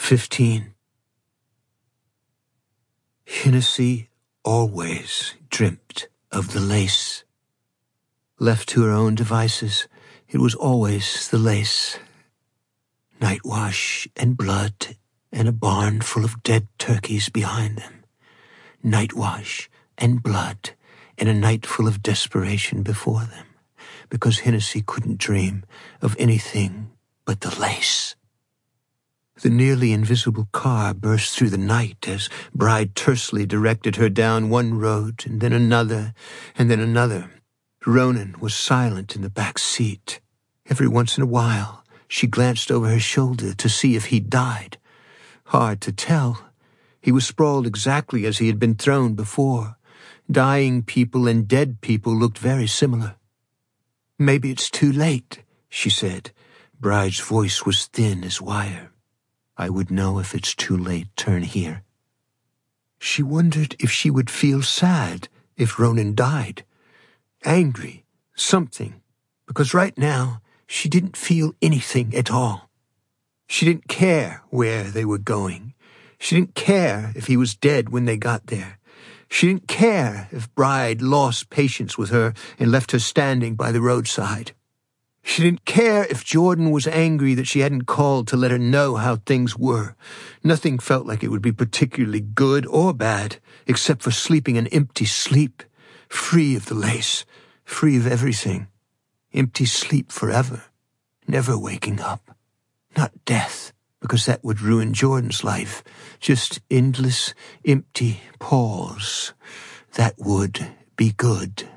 15. Hennessy always dreamt of the lace. Left to her own devices, it was always the lace. Nightwash and blood and a barn full of dead turkeys behind them. Nightwash and blood and a night full of desperation before them, because Hennessy couldn't dream of anything but the lace. The nearly invisible car burst through the night as Bride tersely directed her down one road and then another and then another. Ronan was silent in the back seat. Every once in a while, she glanced over her shoulder to see if he'd died. Hard to tell. He was sprawled exactly as he had been thrown before. Dying people and dead people looked very similar. "Maybe it's too late," she said. Bride's voice was thin as wire. "I would know if it's too late. Turn here." She wondered if she would feel sad if Ronan died. Angry, something, because right now she didn't feel anything at all. She didn't care where they were going. She didn't care if he was dead when they got there. She didn't care if Bride lost patience with her and left her standing by the roadside. She didn't care if Jordan was angry that she hadn't called to let her know how things were. Nothing felt like it would be particularly good or bad, except for sleeping an empty sleep, free of the lace, free of everything. Empty sleep forever, never waking up. Not death, because that would ruin Jordan's life. Just endless, empty pause. That would be good.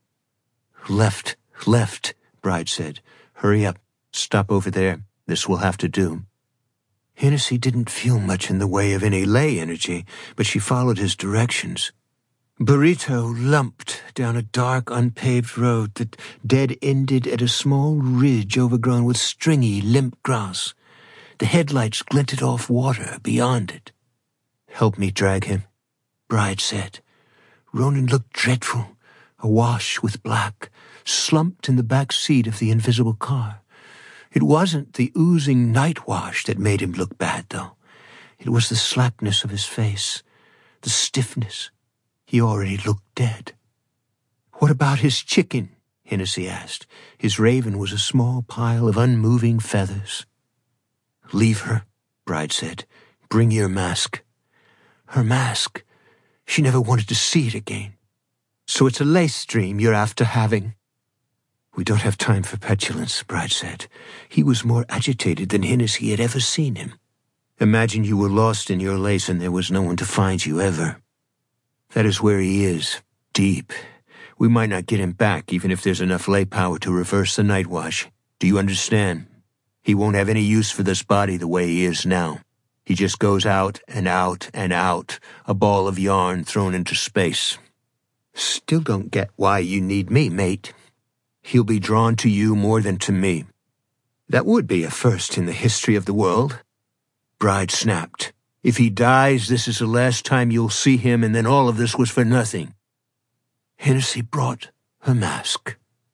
Left, Bride said. "Hurry up. Stop over there. This will have to do." Hennessy didn't feel much in the way of any lay energy, but she followed his directions. Burrito lumped down a dark, unpaved road that dead-ended at a small ridge overgrown with stringy, limp grass. The headlights glinted off water beyond it. "Help me drag him," Bride said. Ronan looked dreadful, awash with black, slumped in the back seat of the invisible car. It wasn't the oozing nightwash that made him look bad, though. It was the slackness of his face, the stiffness. He already looked dead. "What about his chicken?" Hennessy asked. His raven was a small pile of unmoving feathers. "Leave her," Bride said. "Bring your mask." Her mask. She never wanted to see it again. "So it's a lace dream you're after having?" "We don't have time for petulance," Bride said. He was more agitated than Hennessy had ever seen him. "Imagine you were lost in your lace and there was no one to find you ever. That is where he is, deep. We might not get him back even if there's enough lay power to reverse the nightwash. Do you understand? He won't have any use for this body the way he is now. He just goes out and out and out, a ball of yarn thrown into space. Still don't get why you need me, mate. He'll be drawn to you more than to me. That would be a first in the history of the world." Bride snapped. "If he dies, this is the last time you'll see him, and then all of this was for nothing." Hennessy brought her mask.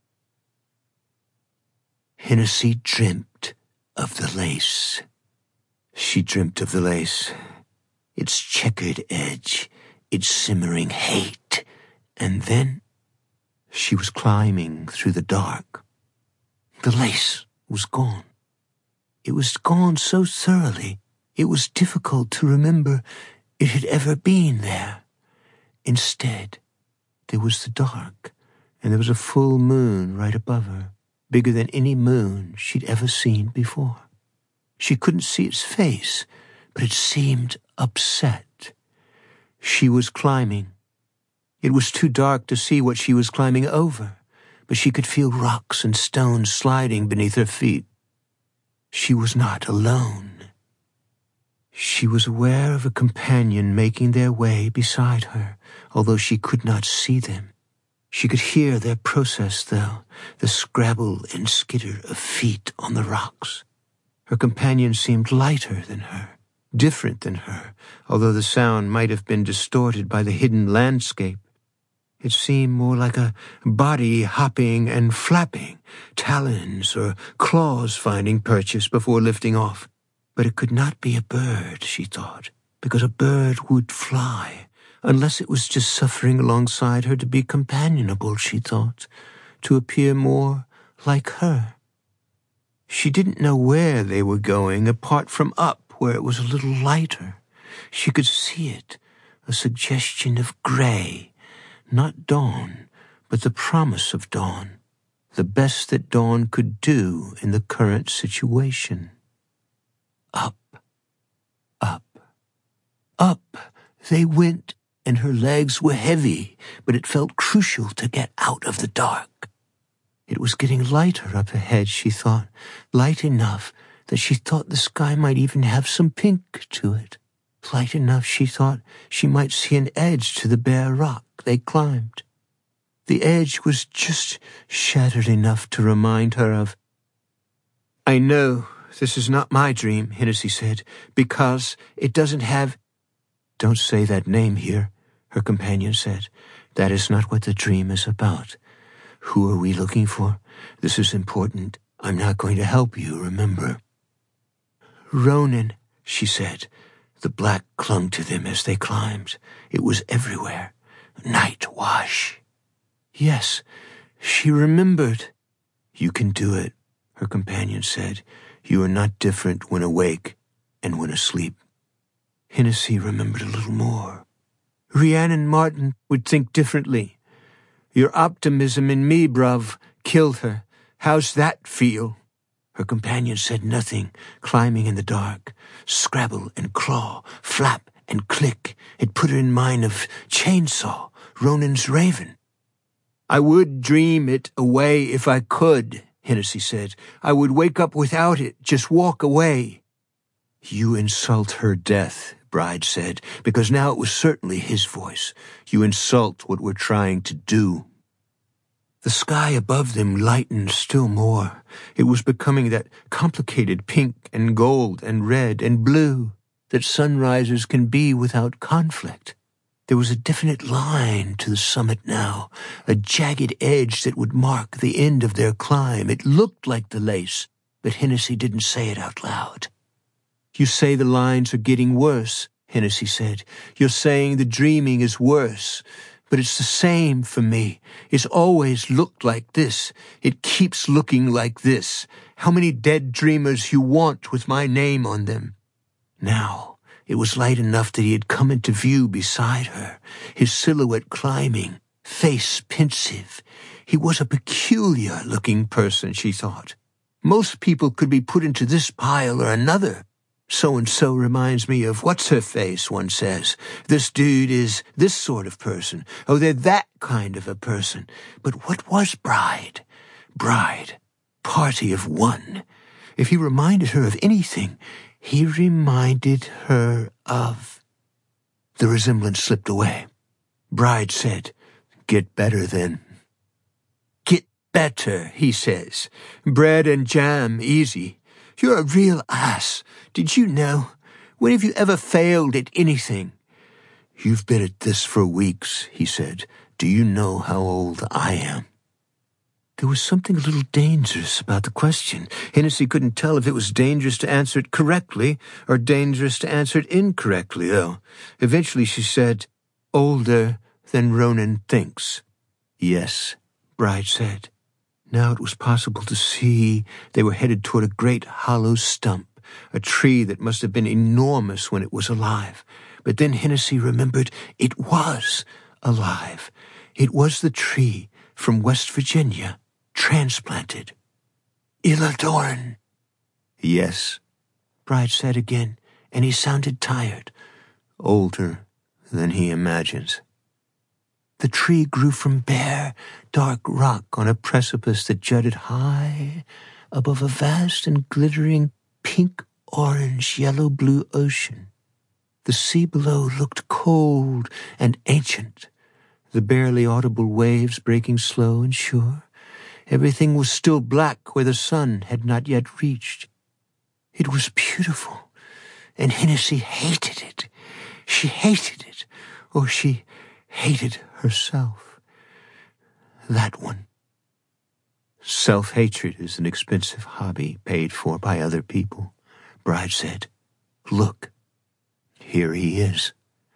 Hennessy dreamt of the lace. She dreamt of the lace, its checkered edge, its simmering hate, and then she was climbing through the dark. The lace was gone. It was gone so thoroughly, it was difficult to remember it had ever been there. Instead, there was the dark, and there was a full moon right above her, bigger than any moon she'd ever seen before. She couldn't see its face, but it seemed upset. She was climbing. It was too dark to see what she was climbing over, but she could feel rocks and stones sliding beneath her feet. She was not alone. She was aware of a companion making their way beside her, although she could not see them. She could hear their process, though, the scrabble and skitter of feet on the rocks. Her companion seemed lighter than her, different than her, although the sound might have been distorted by the hidden landscape. It seemed more like a body hopping and flapping, talons or claws finding purchase before lifting off. But it could not be a bird, she thought, because a bird would fly, unless it was just suffering alongside her to be companionable, she thought, to appear more like her. She didn't know where they were going, apart from up, where it was a little lighter. She could see it, a suggestion of gray, not dawn, but the promise of dawn, the best that dawn could do in the current situation. Up, up, up they went, and her legs were heavy, but it felt crucial to get out of the dark. It was getting lighter up ahead, she thought, light enough that she thought the sky might even have some pink to it. Light enough, she thought, she might see an edge to the bare rock they climbed. The edge was just shattered enough to remind her of. "I know this is not my dream," Hennessy said, "because it doesn't have—" "Don't say that name here," her companion said. "That is not what the dream is about. Who are we looking for? This is important. I'm not going to help you, remember." "Ronan," she said. The black clung to them as they climbed. It was everywhere. Night Wash. Yes, she remembered. "You can do it," her companion said. "You are not different when awake and when asleep." Hennessy remembered a little more. "Rhiannon Martin would think differently. Your optimism in me, bruv, killed her. How's that feel?" Her companion said nothing, climbing in the dark. Scrabble and claw, flap and click. It put her in mind of Chainsaw, Ronan's raven. "I would dream it away if I could," Hennessy said. "I would wake up without it, just walk away." "You insult her death," Bride said, because now it was certainly his voice. "You insult what we're trying to do." The sky above them lightened still more. It was becoming that complicated pink and gold and red and blue that sunrises can be without conflict. There was a definite line to the summit now, a jagged edge that would mark the end of their climb. It looked like the lace, but Hennessy didn't say it out loud. "You say the lines are getting worse," Hennessy said. "You're saying the dreaming is worse. But it's the same for me. It's always looked like this. It keeps looking like this. How many dead dreamers you want with my name on them?" Now, it was light enough that he had come into view beside her, his silhouette climbing, face pensive. He was a peculiar-looking person, she thought. Most people could be put into this pile or another. So-and-so reminds me of what's-her-face, one says. This dude is this sort of person. Oh, they're that kind of a person. But what was Bride? Bride, party of one. If he reminded her of anything, he reminded her of... The resemblance slipped away. Bride said, "Get better, then." "Get better," he says. "Bread and jam, easy. You're a real ass. Did you know? When have you ever failed at anything?" "You've been at this for weeks," he said. "Do you know how old I am?" There was something a little dangerous about the question. Hennessy couldn't tell if it was dangerous to answer it correctly or dangerous to answer it incorrectly, though. Eventually she said, "Older than Ronan thinks." "Yes," Bride said. Now it was possible to see they were headed toward a great hollow stump, a tree that must have been enormous when it was alive. But then Hennessy remembered it was alive. It was the tree from West Virginia, transplanted. "Illadorn." "Yes," Bride said again, and he sounded tired. "Older than he imagines." The tree grew from bare, dark rock on a precipice that jutted high above a vast and glittering pink-orange, yellow-blue ocean. The sea below looked cold and ancient, the barely audible waves breaking slow and sure. Everything was still black where the sun had not yet reached. It was beautiful, and Hennessy hated it. She hated it, or she hated herself. That one. Self-hatred is an expensive hobby paid for by other people. Bride said. Look, here he is.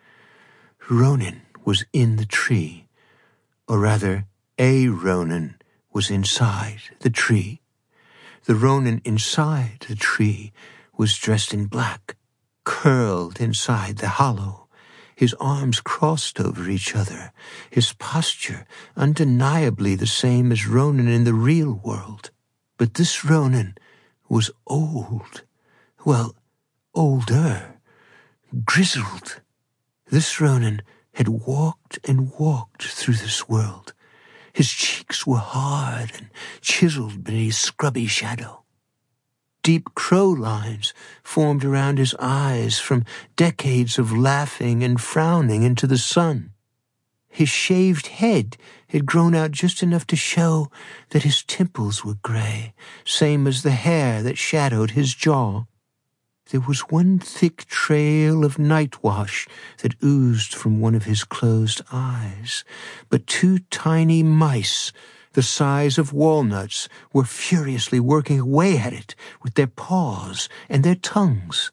Ronan was in the tree, or rather, a Ronan was inside the tree. The Ronan inside the tree was dressed in black, curled inside the hollow, his arms crossed over each other, his posture undeniably the same as Ronan in the real world. But this Ronan was old, well, older, grizzled. This Ronan had walked and walked through this world. His cheeks were hard and chiseled beneath scrubby shadow. Deep crow lines formed around his eyes from decades of laughing and frowning into the sun. His shaved head had grown out just enough to show that his temples were gray, same as the hair that shadowed his jaw. There was one thick trail of night wash that oozed from one of his closed eyes, but two tiny mice, the size of walnuts, were furiously working away at it with their paws and their tongues.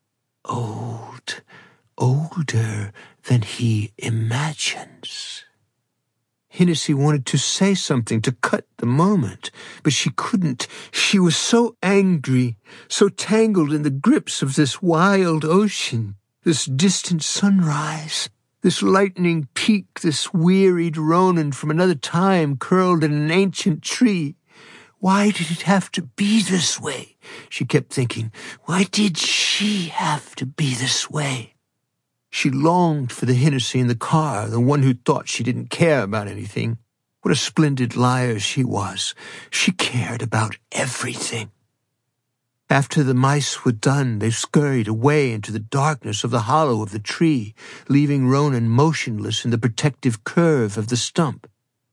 Old, older than he imagines. Hennessy wanted to say something to cut the moment, but she couldn't. She was so angry, so tangled in the grips of this wild ocean, this distant sunrise, this lightning peak, this wearied Ronan from another time curled in an ancient tree. Why did it have to be this way? She kept thinking. Why did she have to be this way? She longed for the Hennessy in the car, the one who thought she didn't care about anything. What a splendid liar she was. She cared about everything. After the mice were done, they scurried away into the darkness of the hollow of the tree, leaving Ronan motionless in the protective curve of the stump.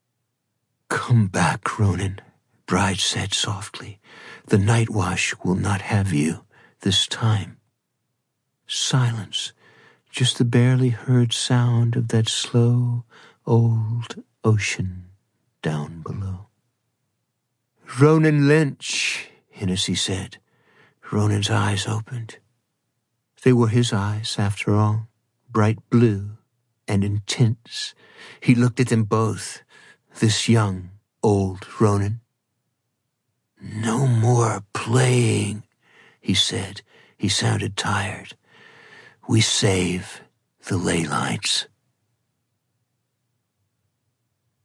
Come back, Ronan, Bride said softly. The night wash will not have you this time. Silence. Just the barely heard sound of that slow, old ocean down below. Ronan Lynch, Hennessy said. Ronan's eyes opened. They were his eyes, after all, bright blue and intense. He looked at them both, this young, old Ronan. No more playing, he said. He sounded tired. We save the ley lines.